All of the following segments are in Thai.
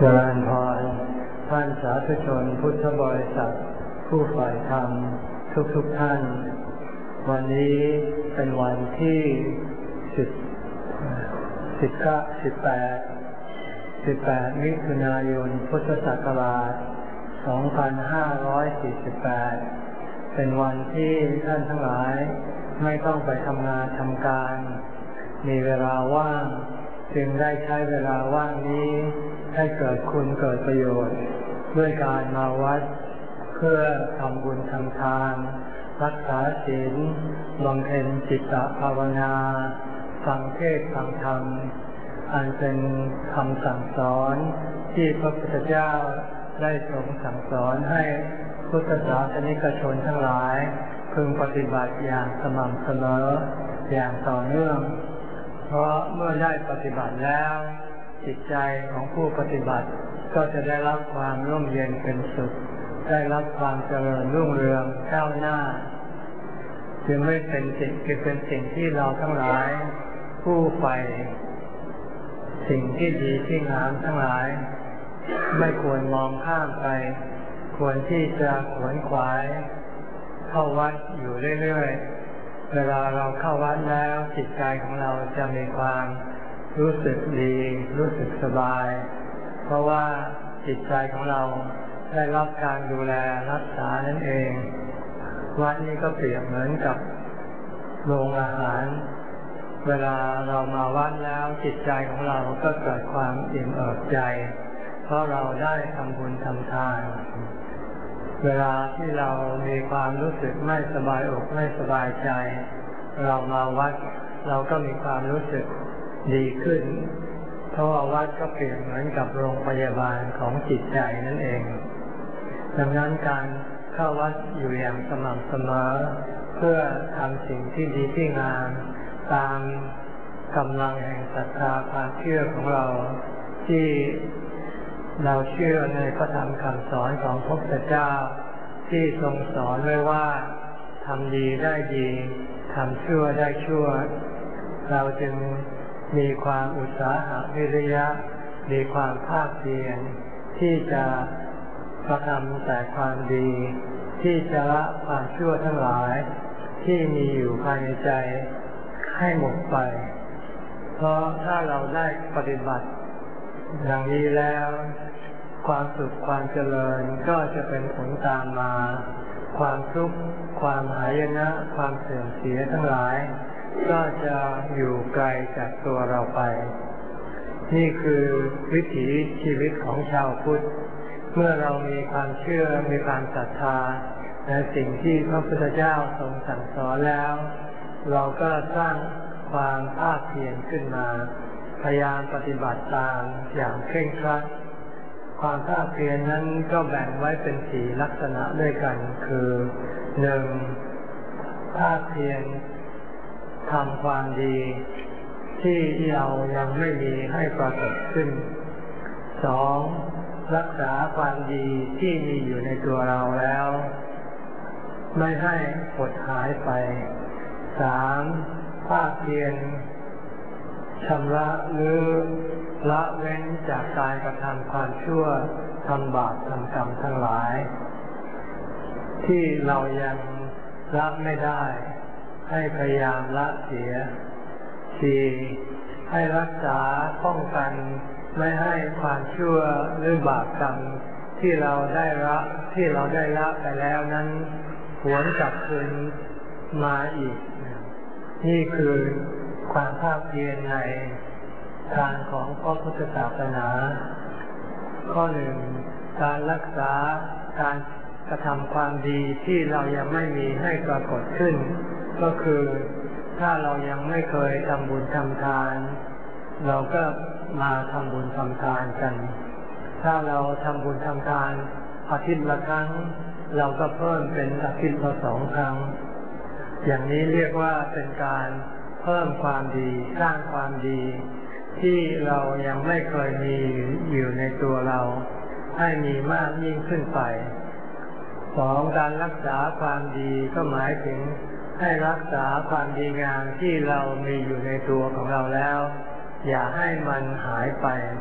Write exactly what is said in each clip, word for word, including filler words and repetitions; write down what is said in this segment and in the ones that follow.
จริญพรท่านสาธุชนพุทธบริษัทผู้ใฝ่ธรรมทุกๆท่านวันนี้เป็นวันที่สิบสิบเก้าสิบแปดสิบแปดมิถุนายนพุทธศักราชสองพันห้าร้อยสี่สิบแปดเป็นวันที่ท่านทั้งหลายไม่ต้องไปทำงานทำการมีเวลาว่างจึงได้ใช้เวลาว่างนี้ให้เกิดคุณเกิดประโยชน์ด้วยการมาวัดเพื่อทำบุญทำทานรักษาศีลบำเพ็ญจิตตภาวนาฟังเทศน์ฟังธรรมอันเป็นคำสั่งสอนที่พระพุทธเจ้าได้ทรงสั่งสอนให้พุทธศาสนิกชนทั้งหลายพึงปฏิบัติอย่างสม่ำเสมออย่างต่อเนื่องเพราะเมื่อได้ปฏิบัติแล้วจิตใจของผู้ปฏิบัติก็จะได้รับความร่มเย็นเป็นสุขได้รับความเจริญรุ่งเรืองก้าวหน้าจึงไม่เป็นสิ่งที่เป็นสิ่งที่เราทั้งหลายผู้ใฝ่สิ่งที่ดีที่งามทั้งหลายไม่ควรมองข้ามไปควรที่จะขวนขวายเข้าวัดอยู่เรื่อยๆเวลาเราเข้าวัดแล้วจิตใจของเราจะมีความรู้สึกดีรู้สึกสบายเพราะว่าจิตใจของเราได้รับการดูแลรักษานั่นเองวัดนี้ก็เปรียบเหมือนกับโรงอาหารเวลาเรามาวัดแล้วจิตใจของเราก็เกิดความอิ่มเอิบใจเพราะเราได้ทำบุญทำทานเวลาที่เรามีความรู้สึกไม่สบายอกไม่สบายใจเรามาวัดเราก็มีความรู้สึกดีขึ้นเพราะว่าวัดก็เปรียบเหมือนกับโรงพยาบาลของจิตใจนั่นเองดังนั้นการเข้าวัดอยู่อย่างสม่ำเสมอเพื่อทำสิ่งที่ดีที่งามตามกำลังแห่งศรัทธาความเชื่อของเราที่เราเชื่อในพระธรรมคำสอนของพระพุทธเจ้าที่ทรงสอนไว้ว่าทำดีได้ดีทำชั่วได้ชั่วเราจึงมีความอุตสาหะวิริยะมีความภาคเพียรที่จะกระทำแต่ความดีที่จะละความชั่วทั้งหลายที่มีอยู่ภายในใจให้หมดไปเพราะถ้าเราได้ปฏิบัติอย่างนี้แล้วความสุขความเจริญก็จะเป็นผลตามมาความทุกข์ความหายนะความเสื่อมเสียทั้งหลายก็จะอยู่ไกลจากตัวเราไปนี่คือวิถีชีวิตของชาวพุทธเมื่อเรามีความเชื่อมีความศรัทธาในสิ่งที่พระพุทธเจ้าทรงสั่งสอนแล้วเราก็สร้างความภาคเพียรขึ้นมาพยายามปฏิบัติตามอย่างเคร่งครัดความภาคเพียรนั้นก็แบ่งไว้เป็นสี่ลักษณะด้วยกันคือหนึ่งภาคเพียรทำความดีที่เรายังไม่มีให้ปรากฏขึ้นสองรักษาความดีที่มีอยู่ในตัวเราแล้วไม่ให้หดหายไปสามภาคเพียรชำระหรือละเว้นจากการกระทำความชั่วทำบาปทำกรรมทั้งหลายที่เรายังละไม่ได้ให้พยายามละเสียสี่ให้รักษาป้องกันไม่ให้ความชั่วหรือบาปกรรมที่เราได้ละที่เราได้ละไปแล้วนั้นหวนกลับคืนมาอีกนี่คือความภาคเพียรในทางของพระพุทธศาสนาข้อหนึ่งการรักษาการกระทำความดีที่เรายังไม่มีให้ปรากฏขึ้นก็คือถ้าเรายังไม่เคยทำบุญทำทานเราก็มาทำบุญทำทานกันถ้าเราทำบุญทำทานอาทิตย์ละครั้งเราก็เพิ่มเป็นอาทิตย์ละสองครั้งอย่างนี้เรียกว่าเป็นการเพิ่มความดีสร้างความดีที่เรายังไม่เคยมีอยู่ในตัวเราให้มีมากยิ่งขึ้นไปสองการรักษาความดีก็หมายถึงให้รักษาความดีงามที่เรามีอยู่ในตัวของเราแล้วอย่าให้มันหายไป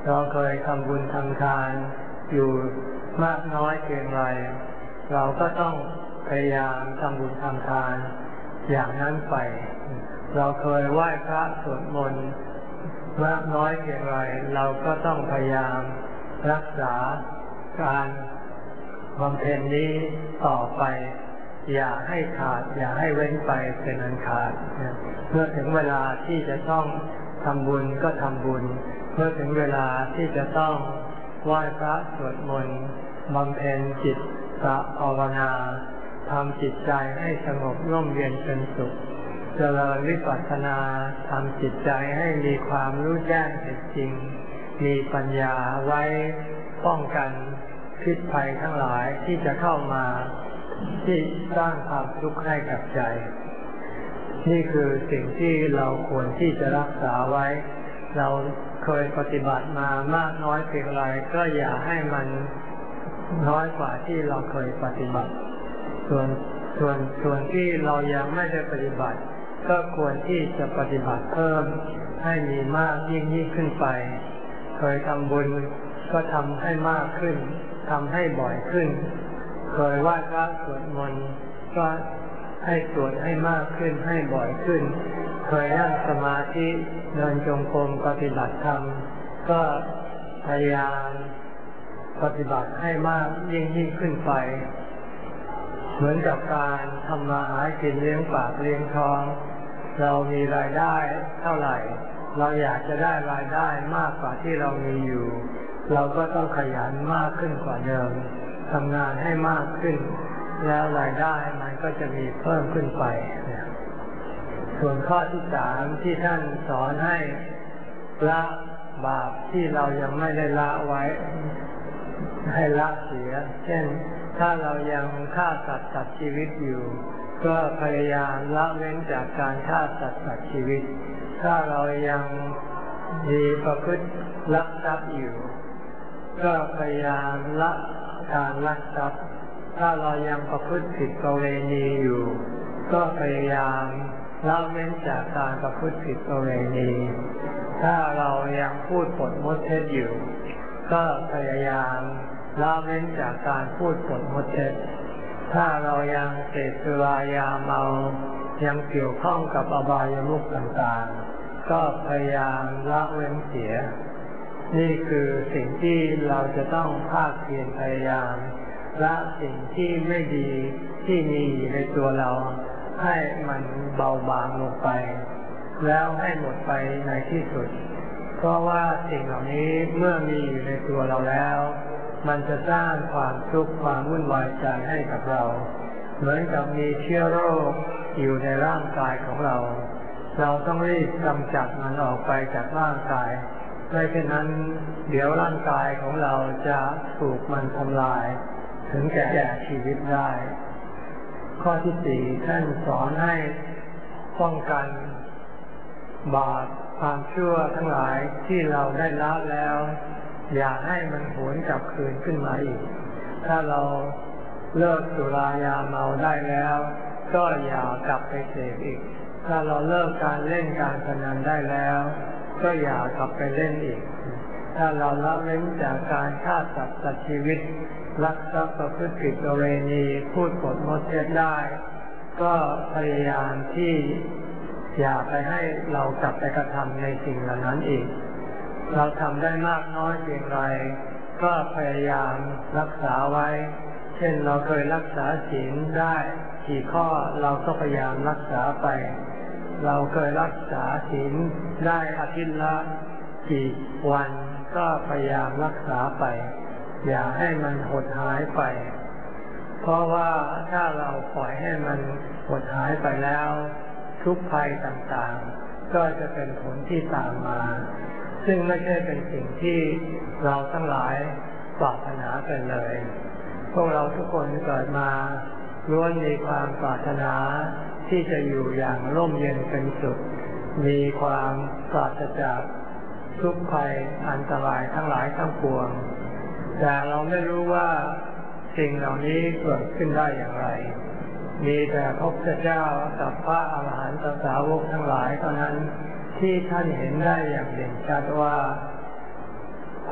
เราเคยทำบุญทำทานอยู่มากน้อยเพียงไรเราก็ต้องพยายามทำบุญทำทานอย่างนั้นไปเราเคยไหว้พระสวดมนต์มากน้อยเพียงไรเราก็ต้องพยายามรักษาการบำเพ็ญนี้ต่อไปอย่าให้ขาดอย่าให้เว้นไปเป็นอันขาดเมื่อถึงเวลาที่จะต้องทำบุญก็ทำบุญเมื่อถึงเวลาที่จะต้องไหว้พระสวดมนต์บำเพ็ญจิตตภาวนาทำจิตใจให้สงบร่มเย็นเป็นสุขเจริญวิปัสสนาทำจิตใจให้มีความรู้แจ้งเห็นจริงมีปัญญาไว้ป้องกันพิษภัยทั้งหลายที่จะเข้ามาที่สร้างความทุกข์ให้กับใจนี่คือสิ่งที่เราควรที่จะรักษาไว้เราเคยปฏิบัติมามากน้อยเพียงไรก็อย่าให้มันน้อยกว่าที่เราเคยปฏิบัติส่วนส่วนส่วนที่เรายังไม่ได้ปฏิบัติก็ควรที่จะปฏิบัติเพิ่มให้มีมากยิ่งยิ่งขึ้นไปเคยทำบุญก็ทำให้มากขึ้นทำให้บ่อยขึ้นเคยไหว้พระสวดมนต์ก็ให้สวดให้มากขึ้นให้บ่อยขึ้นเคยนั่งสมาธิเดินจงกรมปฏิบัติธรรมก็พยายามปฏิบัติให้มากยิ่งยิ่งขึ้นไปเหมือนกับการทำมาหากินเลี้ยงปากเลี้ยงท้องเรามีรายได้เท่าไหร่เราอยากจะได้รายได้มากกว่าที่เรามีอยู่เราก็ต้องขยันมากขึ้นกว่าเดิมทำงานให้มากขึ้นแล้วรายได้มันก็จะมีเพิ่มขึ้นไปส่วนข้อที่สามที่ท่านสอนให้ละบาปที่เรายังไม่ได้ละไว้ให้ละเสียเช่นถ้าเรายังฆ่าสัตว์ตัดชีวิตอยู่ก็พยายามละเว้นจากการฆ่าสัตว์ตัดชีวิตถ้าเรายังมีประพฤติลักทรัพย์อยู่ก็พยายามละการลักทรัพย์ถ้าเรายังประพฤติผิดประเวณีอยู่ก็พยายามละเว้นจากการประพฤติผิดประเวณีถ้าเรายังพูดปดมดเท็จอยู่ก็พยายามละเว้นจากการพูดปดมดเท็จถ้าเรายังเสพสุรายาเมายังเกี่ยวข้องกับอบายมุขต่างๆก็พยายามละเว้นเสียนี่คือสิ่งที่เราจะต้องภาคเพียรพยายามละสิ่งที่ไม่ดีที่มีอยู่ในตัวเราให้มันเบาบางลงไปแล้วให้หมดไปในที่สุดเพราะว่าสิ่งเหล่านี้เมื่อมีอยู่ในตัวเราแล้วมันจะสร้างความทุกข์ความวุ่นวายใจให้กับเราเหมือนกับมีเชื้อโรคอยู่ในร่างกายของเราเราต้องรีบกำจัดมันออกไปจากร่างกายไม่เช่นนั้นเดี๋ยวร่างกายของเราจะถูกมันทำลายถึงแก่ชีวิตได้ข้อที่สี่ท่านสอนให้ป้องกันบาปความชั่วทั้งหลายที่เราได้ละแล้วอย่าให้มันหวนกลับคืนขึ้นมาอีกถ้าเราเลิกสุรายาเมาได้แล้วก็อย่ากลับไปเสพอีกถ้าเราเลิกการเล่นการพนันได้แล้วก็อย่ากลับไปเล่นอีกถ้าเราละเว้นจากการฆ่าสัตว์ตัดชีวิตลักทรัพย์ประพฤติผิดประเวณีพูดปดมดเท็จได้ก็พยายามที่อย่าไปให้เรากลับไปกระทำในสิ่งเหล่านั้นอีกเราทำได้มากน้อยเพียงไรก็พยายามรักษาไว้เช่นเราเคยรักษาศีลได้กี่ข้อเราก็พยายามรักษาไปเราเคยรักษาศีลได้อาทิตย์ละกี่วันก็พยายามรักษาไปอย่าให้มันหดหายไปเพราะว่าถ้าเราปล่อยให้มันหดหายไปแล้วทุกภัยต่างๆก็จะเป็นผลที่ตามมาซึ่งไม่ใช่เป็นสิ่งที่เราทั้งหลายปรารถนากันเลยพวกเราทุกคนเกิดมาล้วนมีความปรารถนาที่จะอยู่อย่างร่มเย็นเป็นสุขมีความปราศจากทุกภัยอันตรายทั้งหลายทั้งปวงแต่เราไม่รู้ว่าสิ่งเหล่านี้เกิดขึ้นได้อย่างไรมีแต่พระพุทธเจ้ากับพระอรหันตสาวกทั้งหลายเท่านั้นที่ท่านเห็นได้อย่างเด่นชัดว่า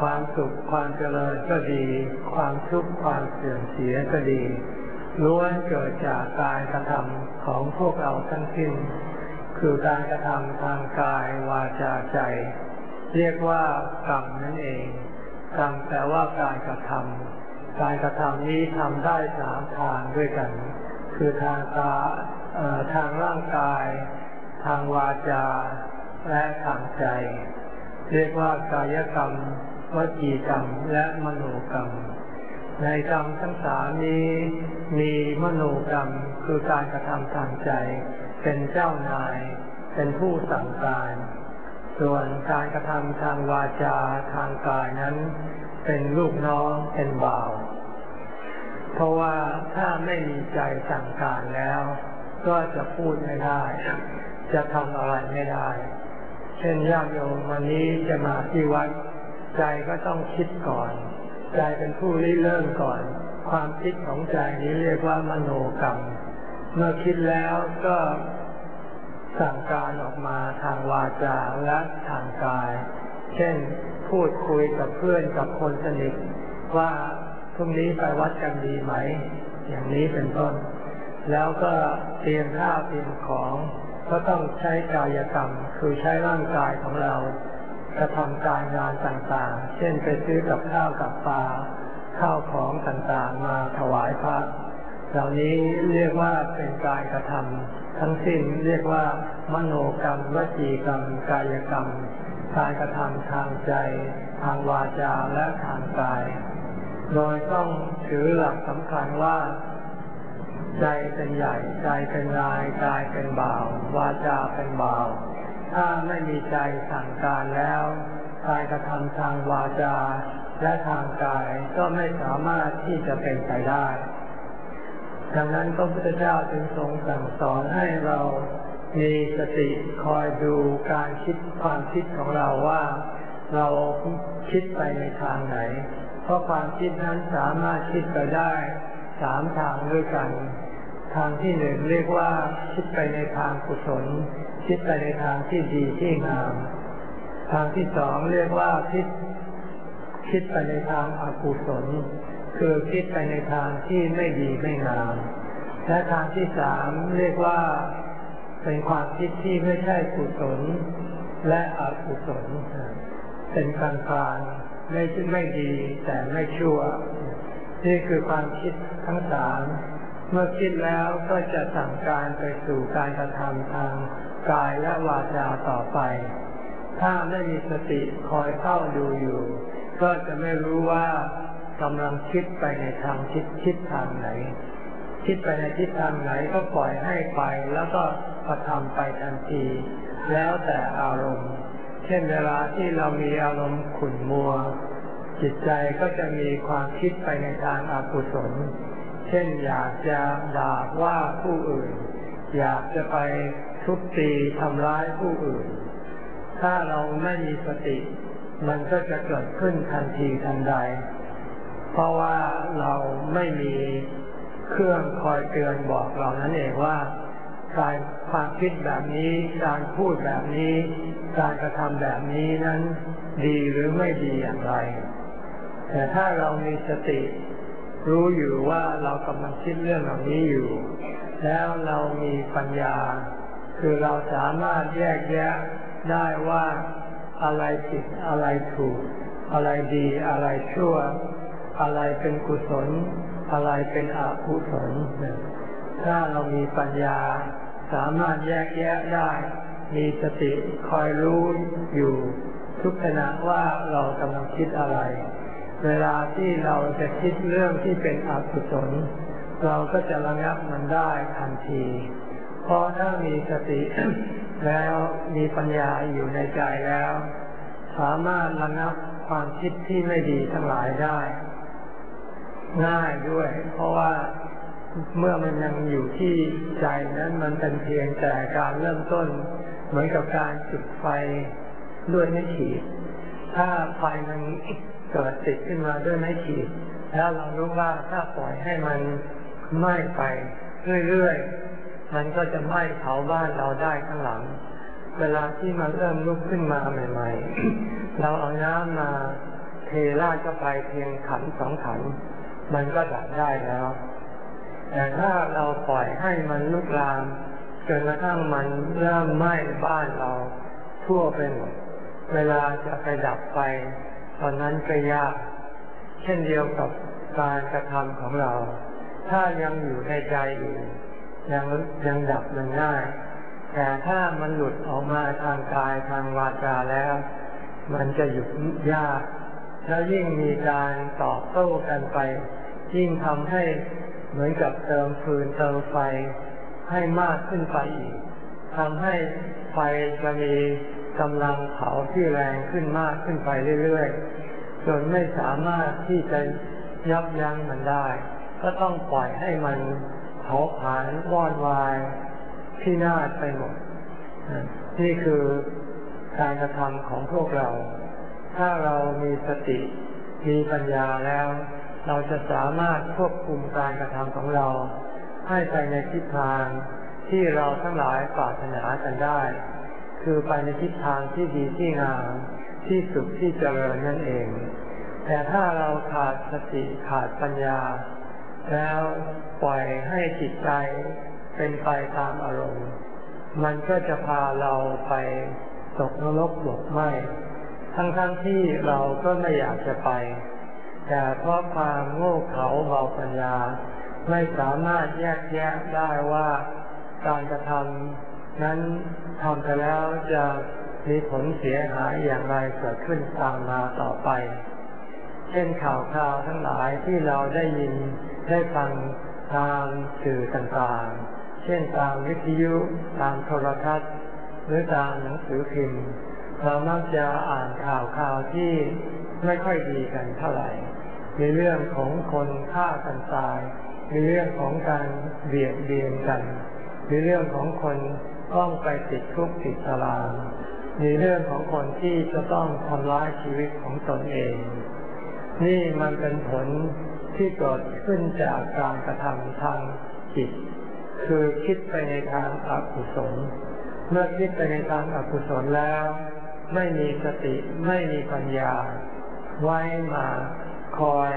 ความสุขความเจริญก็ดีความทุกข์ความเสื่อมเสียก็ดีล้วนเกิดจากการกระทำของพวกเราทั้งสิ้นคือการกระทำทางกายวาจาใจเรียกว่ากรรมนั่นเองกรรมแปลว่าการกระทำการกระทำนี้ทำได้สามทางด้วยกันคือทางตาทางร่างกายทางวาจาและทางใจเรียกว่ากายกรรมวจีกรรมและมโนกรรมในกรรมทั้งสามนี้มีมโนกรรมคือการกระทำทางใจเป็นเจ้านายเป็นผู้สั่งการส่วนการกระทำทางวาจาทางกายนั้นเป็นลูกน้องเป็นบ่าวเพราะว่าถ้าไม่มีใจสั่งการแล้วก็จะพูดไม่ได้จะทำอะไรไม่ได้เช่นญาติโยมวันนี้จะมาที่วัดใจก็ต้องคิดก่อนใจเป็นผู้ริเริ่มก่อนความคิดของใจนี้เรียกว่ามโนกรรมเมื่อคิดแล้วก็สั่งการออกมาทางวาจาและทางกายเช่นพูดคุยกับเพื่อนกับคนสนิทว่าพรุ่งนี้ไปวัดกันดีไหมอย่างนี้เป็นต้นแล้วก็เตรียมข้าวเตรียมของก็ต้องใช้กายกรรมคือใช้ร่างกายของเรากระทำการงานต่างๆเช่นไปซื้อกับข้าวกับปลาข้าวของต่างๆมาถวายพระเหล่านี้เรียกว่าเป็นการกระทำทั้งสิ้นเรียกว่ามโนกรรมวจีกรรมกายกรรมการกระทำทางใจทางวาจาและทางกายโดยต้องถือหลักสำคัญว่าใจเป็นใหญ่ใจเป็นนายกายเป็นบ่าววาจาเป็นบ่าวถ้าไม่มีใจสั่งการแล้วการกระทำทางวาจาและทางกายก็ไม่สามารถที่จะเป็นไปได้ดังนั้นพระพุทธเจ้าจึงทรงสั่งสอนให้เรามีสติคอยดูการคิดความคิดของเราว่าเราคิดไปในทางไหนเพราะความคิดนั้นสามารถคิดไปได้สามทางด้วยกันทางที่หนึ่งเรียกว่าคิดไปในทางกุศลคิดไปในทางที่ดีที่งามทางที่สองเรียกว่าคิดคิดไปในทางอกุศลคือคิดไปในทางที่ไม่ดีไม่งามและทางที่สามเรียกว่าเป็นความคิดที่ไม่ใช่กุศลและอกุศลเป็นกลางกลางไม่ไม่ดีแต่ไม่ชั่วนี่คือความคิดทั้งสามเมื่อคิดแล้วก็จะสั่งการไปสู่การกระทำทางกายและวาจาต่อไปถ้าไม่มีสติคอยเฝ้าดูอยู่ก็จะไม่รู้ว่ากำลังคิดไปในทางคิดคิดทางไหนคิดไปในทิศทางไหนก็ปล่อยให้ไปแล้วก็กระทำไปทันทีแล้วแต่อารมณ์เช่นเวลาที่เรามีอารมณ์ขุ่นมัวจิตใจก็จะมีความคิดไปในทางอกุศลเช่นอยากจะด่าว่าผู้อื่นอยากจะไปทุบตีทำร้ายผู้อื่นถ้าเราไม่มีสติมันก็จะเกิดขึ้นทันทีทันใดเพราะว่าเราไม่มีเครื่องคอยเตือนบอกเรานั่นเองว่าการความคิดแบบนี้การพูดแบบนี้การกระทำแบบนี้นั้นดีหรือไม่ดีอย่างไรแต่ถ้าเรามีสติรู้อยู่ว่าเรากำลังคิดเรื่องเหล่านี้อยู่แล้วเรามีปัญญาคือเราสามารถแยกแยะได้ว่าอะไรผิดอะไรถูกอะไรดีอะไรชั่วอะไรเป็นกุศลอะไรเป็นอกุศลถ้าเรามีปัญญาสามารถแยกแยะได้มีสติคอยรู้อยู่ทุกขณะว่าเรากำลังคิดอะไรเวลาที่เราจะคิดเรื่องที่เป็นอกุศลเราก็จะระงับมันได้ทันทีเพราะถ้ามีสติ แล้วมีปัญญาอยู่ในใจแล้วสามารถระงับความคิดที่ไม่ดีทั้งหลายได้ง่ายด้วยเพราะว่าเมื่อมันยังอยู่ที่ใจนั้นมันเป็นเพียงแต่การเริ่มต้นเหมือนกับการจุดไฟด้วยไม้ขีดถ้าไฟมันเกิดติดขึ้นมาด้วยไม้ขีดแล้วเรารู้ว่าถ้าปล่อยให้มันไหม้ไปเรื่อยๆมันก็จะไหม้เผาบ้านเราได้ข้างหลังเวลาที่มันเริ่มลุกขึ้นมาใหม่ๆเราเอาน้ำมาเทราดเข้าไปเพียงขันสองขันมันก็ดับได้แล้วแต่ถ้าเราปล่อยให้มันลุกลามจนกระทั่งมันเริ่มไหม้บ้านเราทั่วไปหมดเวลาจะไปดับไฟตอนนั้นก็ยากเช่นเดียวกับการกระทำของเราถ้ายังอยู่ในใจอยู่ยังยังดับมันง่ายแต่ถ้ามันหลุดออกมาทางกายทางวาจาแล้วมันจะหยุดยากแล้วยิ่งมีการตอบโต้กันไปยิ่งทำให้เหมือนกับเติมฟืนเติมไฟให้มากขึ้นไปอีกทำให้ไฟจะมีกำลังเผาที่แรงขึ้นมากขึ้นไปเรื่อยๆจนไม่สามารถที่จะยับยั้งมันได้ก็ต้องปล่อยให้มันเผาผลาญวอดวายพินาศไปหมดนี่คือการกระทำของพวกเราถ้าเรามีสติมีปัญญาแล้วเราจะสามารถควบคุมการกระทำของเราให้ไปในทิศทางที่เราทั้งหลายปรารถนากันได้คือไปในทิศทางที่ดีที่งามที่สุขที่เจริญนั่นเองแต่ถ้าเราขาดสติขาดปัญญาแล้วปล่อยให้จิตใจเป็นไปตามอารมณ์มันก็จะพาเราไปตกนรกหมกไหมทั้งๆ ท, ที่เราก็ไม่อยากจะไปแต่เพราะความโง่เขลาเบาปัญญาไม่สามารถแยกแยะได้ว่าการกระทำนั้นทำไปแล้วจะมีผลเสียหายอย่างไรเกิดขึ้นตามมาต่อไปเช่นข่าวคราวทั้งหลายที่เราได้ยินได้ฟังตามสื่อต่างๆเช่นตามวิทยุตามโทรทัศน์หรือตามหนังสือพิมพ์เรามักจะอ่านข่าวข่าวที่ไม่ค่อยดีกันเท่าไหร่มีเรื่องของคนฆ่ากันตายมีเรื่องของการเบียดเบียนกันมีเรื่องของคนต้องไปติดคุกติดตารางมีเรื่องของคนที่จะต้องทำร้ายชีวิตของตนเองนี่มันเป็นผลที่เกิดขึ้นจากการกระทำทางจิตคือคิดไปในทางอกุศลเมื่อคิดไปในทางอกุศลแล้วไม่มีสติไม่มีปัญญาไว้มาคอย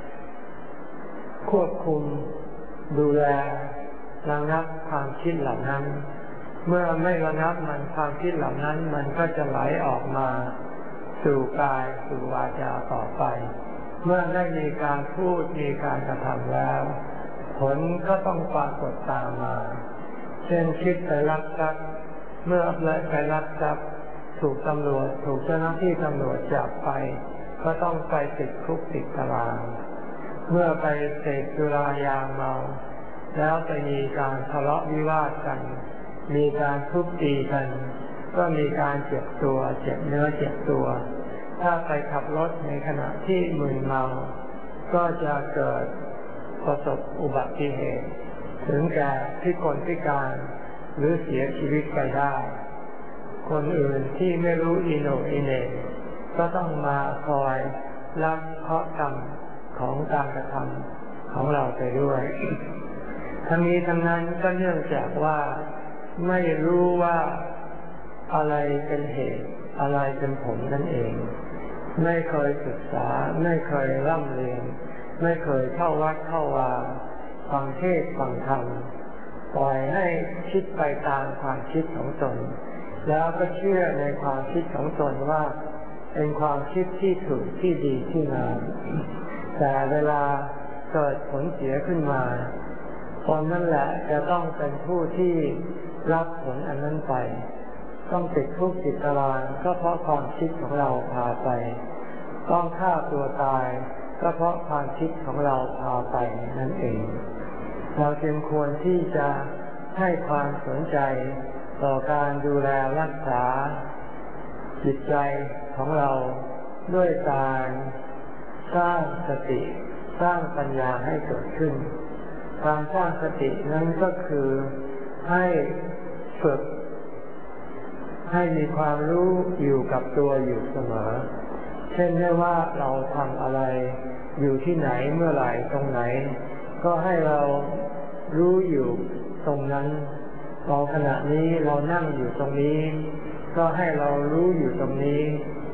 ควบคุมดูแลระงับความคิดเหล่านั้นเมื่อไม่ระงับมันความคิดเหล่านั้นมันก็จะไหลออกมาสู่กายสู่วาจาต่อไปเมื่อได้มีการพูดมีการกระทำแล้วผลก็ต้องปรากฏตามมาเช่นคิดไปลักทรัพย์เมื่อไปลักทรัพย์ถูกตำรวจถูกเจ้าหน้าที่ตำรวจจับไปก็ต้องไปติดคุกติดตารางเมื่อไปเสพสุรายาเมาแล้วไปมีการทะเลาะวิวาทกันมีการทุบตีกันก็มีการเจ็บตัวเจ็บเนื้อเจ็บตัวถ้าไปขับรถในขณะที่มึนเมาก็จะเกิดประสบอุบัติเหตุถึงแก่พิกลพิการหรือเสียชีวิตไปได้คนอื่นที่ไม่รู้อิโหนอิเหน่ก็ต้องมาคอยรับเคราะห์กรรมของการกระทำของเราไปด้วย ทั้งนี้ทั้งนั้นก็เนื่องจากว่าไม่รู้ว่าอะไรเป็นเหตุอะไรเป็นผลนั่นเองไม่เคยศึกษาไม่เคยร่ำเรียนไม่เคยเข้าวัดเข้าวาฟังเทศน์ฟังธรรมปล่อยให้คิดไปตามความคิดของตนแล้วก็เชื่อในความคิดของตนว่าเป็นความคิดที่ถูกที่ดีที่งามแต่เวลาเกิดผลเสียขึ้นมาคนนั่นแหละจะต้องเป็นผู้ที่รับผลอันนั้นไปต้องติดคุกติดตารางก็เพราะความคิดของเราพาไปต้องฆ่าตัวตายก็เพราะความคิดของเราพาไปนั่นเองเราจึงควรที่จะให้ความสนใจต่อการดูแลรักษาจิตใจของเราด้วยการสร้างสติสร้างปัญญาให้เกิดขึ้นการสร้างสตินั้นก็คือให้ฝึกให้มีความรู้อยู่กับตัวอยู่เสมอเช่นไม่ว่าเราทำอะไรอยู่ที่ไหนเมื่อไหร่ตรงไหนก็ให้เรารู้อยู่ตรงนั้นเราขณะนี้เรานั่งอยู่ตรงนี้ก็ให้เรารู้อยู่ตรงนี้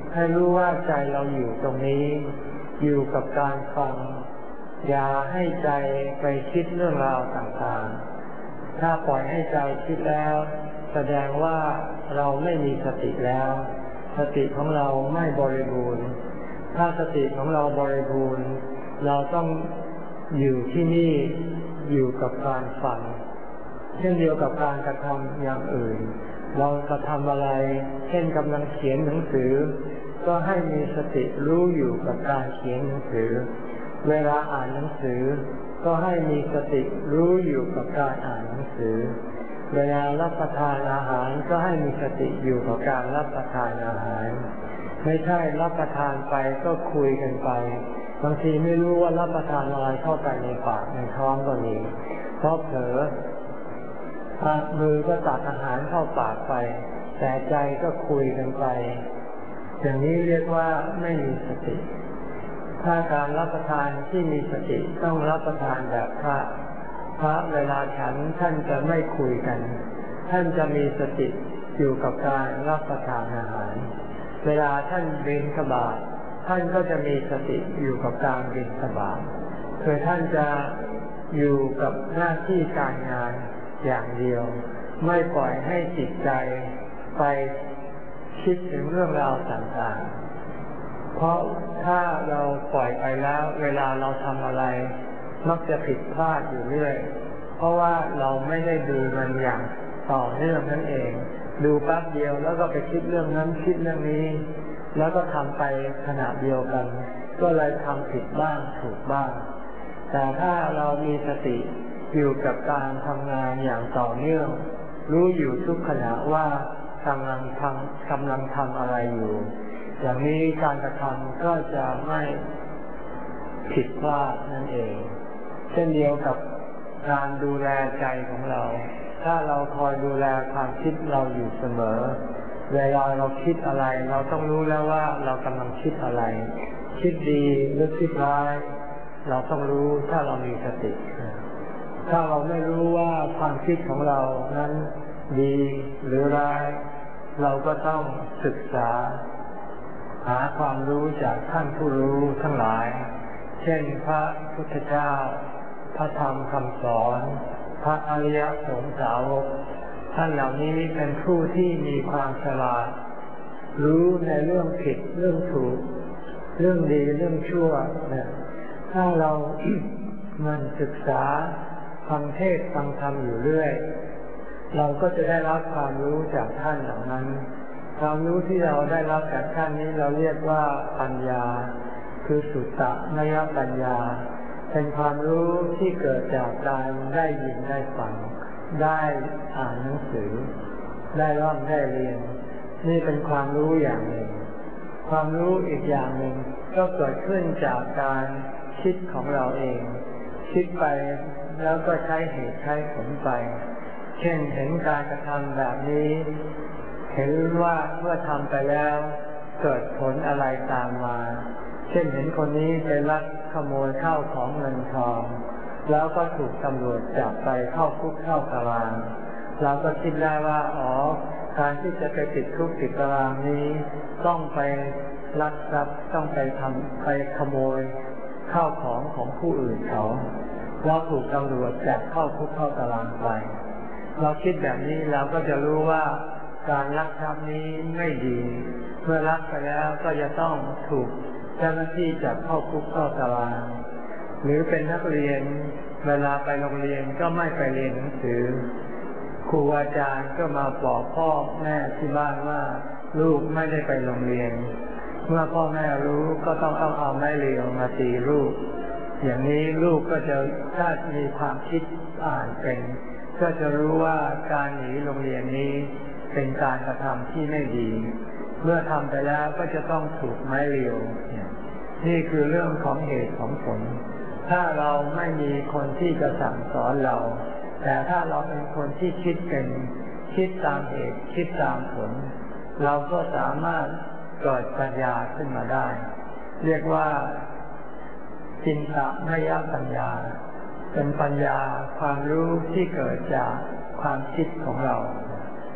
ให้รู้ว่าใจเราอยู่ตรงนี้อยู่กับการฟังอย่าให้ใจไปคิดเรื่องราวต่างๆถ้าปล่อยให้ใจคิดแล้วแสดงว่าเราไม่มีสติแล้วสติของเราไม่บริบูรณ์ถ้าสติของเราบริบูรณ์เราต้องอยู่ที่นี่อยู่กับการฟังเช่นเดียวกับการกระทำอย่างอื่นเรากระทำอะไรเช่นกำลังเขียนหนังสือก็ให้มีสติรู้อยู่กับการเขียนหนังสือเวลาอ่านหนังสือก็ให้มีสติรู้อยู่กับการอ่านหนังสือเวลารับประทานอาหารก็ให้มีสติอยู่กับการรับประทานอาหารไม่ใช่รับประทานไปก็คุยกันไปบางทีไม่รู้ว่ารับประทานอะไรเข้าไปในปากในท้องก็มีเพราะเผลอมือก็ตักอาหารเข้าปากไปแต่ใจก็คุยกันไปอย่างนี้เรียกว่าไม่มีสติถ้าการรับประทานที่มีสติต้องรับประทานแบบพระพระเวลาฉันท่านจะไม่คุยกันท่านจะมีสติอยู่กับการรับประทานอาหารเวลาท่านบิณฑบาตท่านก็จะมีสติอยู่กับการบิณฑบาตคือท่านจะอยู่กับหน้าที่การงานอย่างเดียวไม่ปล่อยให้จิตใจไปคิดถึงเรื่องราวต่างๆเพราะถ้าเราปล่อยไปแล้วเวลาเราทำอะไรมักจะผิดพลาดอยู่เรื่อยเพราะว่าเราไม่ได้ดูมันอย่างต่อเนื่องนั่นเองดูแป๊บเดียวแล้วก็ไปคิดเรื่องนั้นคิดเรื่องนี้แล้วก็ทำไปขณะเดียวกันก็เลยทำผิดบ้างถูกบ้างแต่ถ้าเรามีสติอยู่กับการทำงานอย่างต่อเนื่องรู้อยู่ทุกขณะว่ากำลังทำกำลังทำอะไรอยู่อย่างนี้การกระทำก็จะไม่ผิดพลาดนั่นเองเช่นเดียวกับการดูแลใจของเราถ้าเราคอยดูแลความคิดเราอยู่เสมอเวลาเราคิดอะไรเราต้องรู้แล้วว่าเรากำลังคิดอะไรคิดดีหรือคิดร้ายเราต้องรู้ถ้าเรามีสติถ้าเราไม่รู้ว่าความคิดของเรานั้นดีหรือร้ายเราก็ต้องศึกษาหาความรู้จากท่านผู้รู้ทั้งหลายเช่นพระพุทธเจ้าพระธรรมคำสอนพระอริยสงฆ์สาวกท่านเหล่านี้เป็นผู้ที่มีความฉลาดรู้ในเรื่องผิดเรื่องถูกเรื่องดีเรื่องชั่วเนี่ยถ้าเรา มันศึกษาฟังเทศน์ฟังธรรมอยู่เรื่อยเราก็จะได้รับความรู้จากท่านเหล่านั้นความรู้ที่เราได้รับจากท่านนี้เราเรียกว่าปัญญาคือสุตตมยปัญญาเป็นความรู้ที่เกิดจากการได้ยินได้ฟังได้อ่านหนังสือได้ร่ำได้เรียนนี่เป็นความรู้อย่างหนึ่งความรู้อีกอย่างหนึ่งก็เกิดขึ้นจากการคิดของเราเองคิดไปแล้วก็ใช้เหตุใช้ผลไปเช่นเห็นการกระทำแบบนี้เห็นว่าเมื่อทำไปแล้วเกิดผลอะไรตามมาเช่นเห็นคนนี้ไปลักขโมยข้าวของเงินทองแล้วก็ถูกตำรวจจับไปเข้าคุกเข้าตารางเราก็คิดได้ว่าอ๋อการที่จะไปติดคุกติดตารางนี้ต้องไปลักทรัพย์ต้องไปทำไปขโมยข้าวของของผู้อื่นเขาเราถูกตำรวจจับเข้าคุกเข้าตารางไปเราคิดแบบนี้เราก็จะรู้ว่าการลักทรัพย์นี้ไม่ดีเมื่อลักไปแล้วก็จะต้องถูกเจ้าหน้าที่จับเข้าคุกเข้าตารางหรือเป็นนักเรียนเวลาไปโรงเรียนก็ไม่ไปเรียนหนังสือครูอาจารย์ก็มาบอกพ่อแม่ที่บ้านว่าลูกไม่ได้ไปโรงเรียนเมื่อพ่อแม่รู้ก็ต้องเอาเอาไม้เรียวมาตีลูกอย่างนี้ลูกก็จะถ้ามีความคิดอ่านเป็นก็จะรู้ว่าการหนีโรงเรียนนี้เป็นการกระทำที่ไม่ดีเมื่อทำไปแล้วก็จะต้องถูกไม้เรียวนี่คือเรื่องของเหตุของผลถ้าเราไม่มีคนที่จะสั่งสอนเราแต่ถ้าเราเป็นคนที่คิดเป็นคิดตามเหตุคิดตามผลเราก็สามารถเกิดปัญญาขึ้นมาได้เรียกว่าจินตมยปัญญาเป็นปัญญาความรู้ที่เกิดจากความคิดของเรา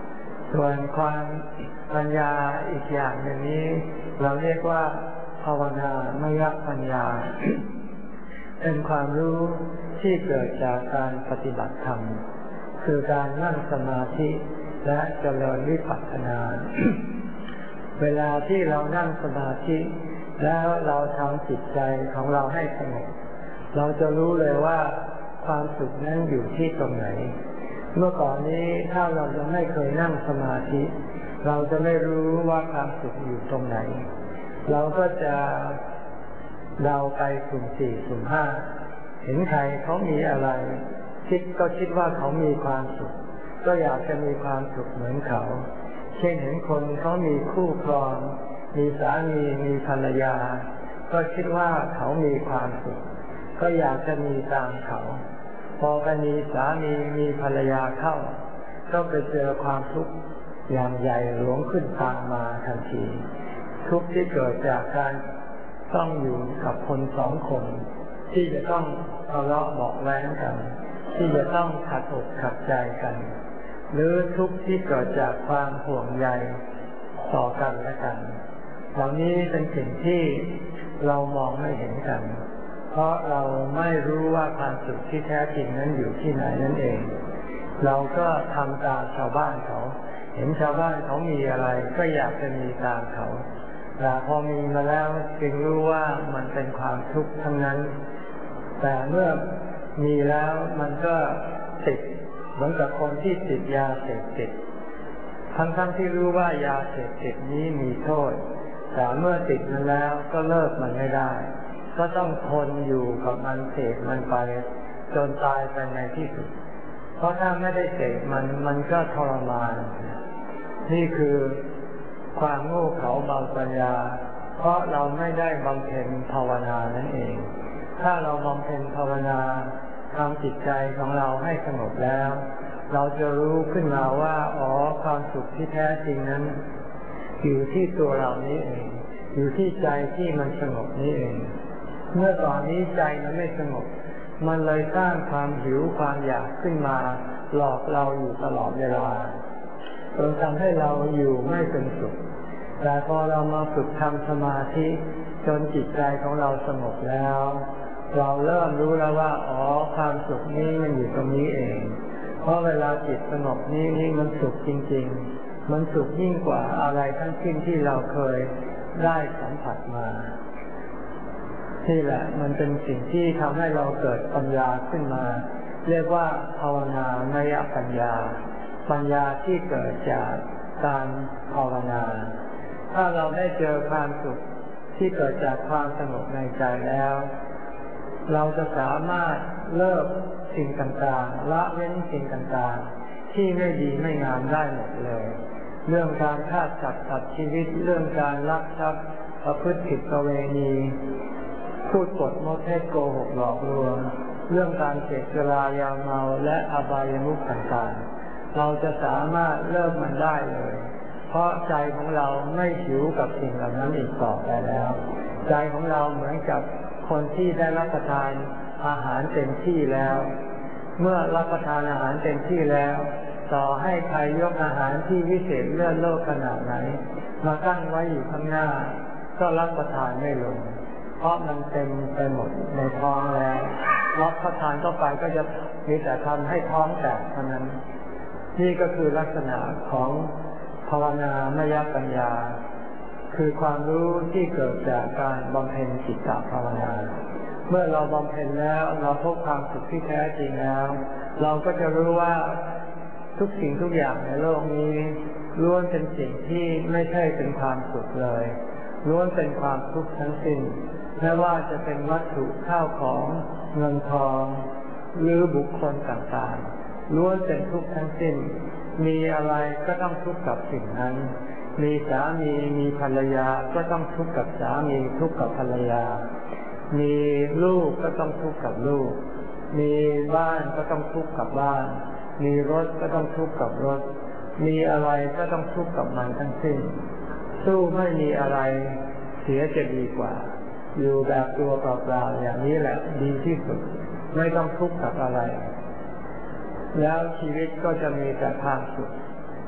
ส่วนความปัญญาอีกอย่างหนึ่งนี้เราเรียกว่าภาวนามยปัญญา เป็นความรู้ที่เกิดจากการปฏิบัติธรรมคือการนั่งสมาธิและเจริญวิปัสสนา เวลาที่เรานั่งสมาธิแล้วเราทำจิตใจของเราให้สงบเราจะรู้เลยว่าความสุขนั้นอยู่ที่ตรงไหนเมื่อก่อนนี้ถ้าเรายังไม่เคยนั่งสมาธิเราจะไม่รู้ว่าความสุขอยู่ตรงไหนเราก็จะเดาไปสุ่มสี่สุ่มห้าเห็นใครเขามีอะไรคิดก็คิดว่าเขามีความสุขก็อยากจะมีความสุขเหมือนเขาเช่นเห็นคนเขามีคู่ครองมีสามีมีภรรยาก็คิดว่าเขามีความสุขก็อยากจะมีตามเขาพอไปมีสามีมีภรรยาเข้าก็ไปเจอความทุกข์อย่างใหญ่หลวงขึ้นตามมาทันทีทุกข์ที่เกิดจากการต้องอยู่กับคนสองคนที่จะต้องทะเลาะเบาะแว้งกันที่จะต้องขัดอกขัดใจกันหรือทุกข์ที่เกิดจากความห่วงใยต่อกันและกันเหล่านี้เป็นสิ่งที่เรามองไม่เห็นกันเพราะเราไม่รู้ว่าความสุขที่แท้จริงนั้นอยู่ที่ไหนนั่นเองเราก็ทำตามชาวบ้านเขาเห็นชาวบ้านเขามีอะไรก็อยากจะมีตามเขาแต่พอมีมาแล้วจึงรู้ว่ามันเป็นความทุกข์ทั้งนั้นแต่เมื่อมีแล้วมันก็ติดเหมือนกับคนที่ติดยาเสพติดทั้งๆที่รู้ว่ายาเสพติดนี้มีโทษแต่เมื่อติดมันแล้วก็เลิกมันไม่ได้ก็ต้องทนอยู่กับมันเสพมันไปจนตายไปในที่สุดเพราะถ้าไม่ได้เสพมันมันก็ทรมานนี่คือความโง่เขลาเบาปัญญาเพราะเราไม่ได้บำเพ็ญภาวนานั่นเองถ้าเราบำเพ็ญภาวนาทำจิตใจของเราให้สงบแล้วเราจะรู้ขึ้นมาว่าอ๋อความสุขที่แท้จริงนั้นอยู่ที่ตัวเรานี้เองอยู่ที่ใจที่มันสงบนี้เองเมื่อตอนนี้ใจมันไม่สงบมันเลยสร้างความหิวความอยากขึ้นมาหลอกเราอยู่ตลอดเวลาจนทำให้เราอยู่ไม่เป็นสุขแต่พอเรามาฝึกทำสมาธิจนจิตใจของเราสงบแล้วเราเริ่มรู้แล้วว่าอ๋อความสุขนี้มันอยู่ตรงนี้เองเพราะเวลาจิตสงบนี้นี่มันสุขจริงๆมันสุขยิ่งกว่าอะไรทั้งสิ้นที่เราเคยได้สัมผัสมานี่แหละมันเป็นสิ่งที่ทำให้เราเกิดปัญญาขึ้นมาเรียกว่าภาวนามยปัญญาปัญญาที่เกิดจากการภาวนาถ้าเราได้เจอความสุขที่เกิดจากความสงบในใจแล้วเราจะสามารถเลิกสิ่งต่างๆละเว้นสิ่งต่างๆที่ไม่ดีไม่งามได้หมดเลยเรื่องการฆ่าสัตว์ตัดชีวิตเรื่องการลักทรัพย์ประพฤติผิดประเวณีพูดปดมดเท็จโกหกหลอกลวงเรื่องการเสพสุรายาเมาและอบายมุขต่างๆเราจะสามารถเลิกมันได้เลยเพราะใจของเราไม่หิวกับสิ่งเหล่านั้นอีกต่อไปแล้วใจของเราเหมือนกับคนที่ได้รับประทานอาหารเต็มที่แล้วเมื่อรับประทานอาหารเต็มที่แล้วต่อให้ใครยกอาหารที่วิเศษเลิศโลกขนาดไหนมาตั้งไว้อยู่ข้างหน้าก็รับประทานไม่ลงเพราะมันเต็มไปหมดในท้องแล้วรับประทานเข้าไปก็จะมีแต่ทำให้ท้องแตกเท่านั้นนี่ก็คือลักษณะของภาวนามยปัญญาคือความรู้ที่เกิดจากการบำเพ็ญจิตตภาวนาเมื่อเราบำเพ็ญแล้วเราพบความสุขที่แท้จริงแล้วเราก็จะรู้ว่าทุกสิ่งทุกอย่างในโลกนี้ล้วนเป็นสิ่งที่ไม่ใช่เป็นความสุขเลยล้วนเป็นความทุกข์ทั้งสิ้นไม่ว่าจะเป็นวัตถุข้าวของเงินทองหรือบุคคลต่างๆล้วนเป็นทุกข์ทั้งสิ้นมีอะไรก็ต้องทุกข์กับสิ่งนั้นมีสามีมีภรรยาก็ต้องทุกข์กับสามีทุกข์กับภรรยามีลูกก็ต้องทุกข์กับลูกมีบ้านก็ต้องทุกข์กับบ้านมีรถก็ต้องทุกข์กับรถมีอะไรก็ต้องทุกข์กับมันทั้งสิ้นสู้ไม่มีอะไรเสียจะดีกว่าอยู่แบบตัวเปล่าๆอย่างนี้แหละดีที่สุดไม่ต้องทุกข์กับอะไรแล้วชีวิตก็จะมีแต่ความสุข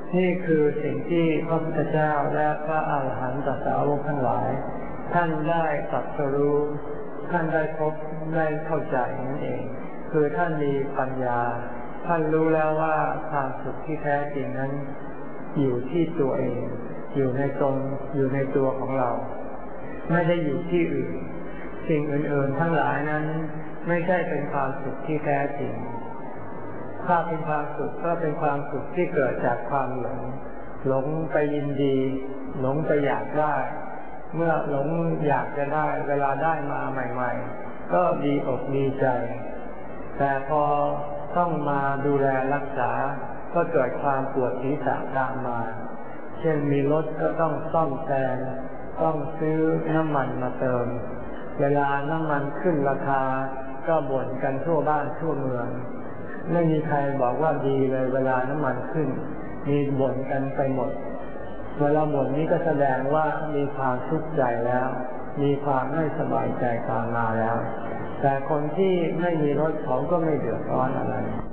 นี่คือสิ่งที่พระพุทธเจ้าและพระอาหารหันตสาวกทั้งหลายท่านได้ตรัสรู้ท่านได้พบได้เข้าใจนั่นเองคือท่านมีปัญญาท่านรู้แล้วว่าความสุขที่แท้จริงนั้นอยู่ที่ตัวเองอยู่ในตนอยู่ในตัวของเราไม่ได้อยู่ที่อื่นสิ่งอื่นๆทั้งหลายนั้นไม่ใช่เป็นความสุขที่แท้จริงถ้าเป็นความสุขก็เป็นความสุขที่เกิดจากความหลงหลงไปยินดีหลงไปอยากได้เมื่อหลงอยากจะได้เวลาได้มาใหม่ๆก็ดีอกดีใจแต่พอต้องมาดูแลรักษาก็เกิดความปวดศีรษะตามมาเช่นมีรถก็ต้องซ่อมแซมต้องซื้อน้ำมันมาเติมเวลาน้ำมันขึ้นราคาก็บ่นกันทั่วบ้านทั่วเมืองไม่มีใครบอกว่าดีเลยเวลาน้ำมันขึ้นมีบ่นกันไปหมดเวลาบ่นนี้ก็แสดงว่ามีความทุกข์ใจแล้วมีความไม่สบายใจตามมาแล้วแต่คนที่ไม่มีรถเขาก็ไม่เดือดร้อนอะไร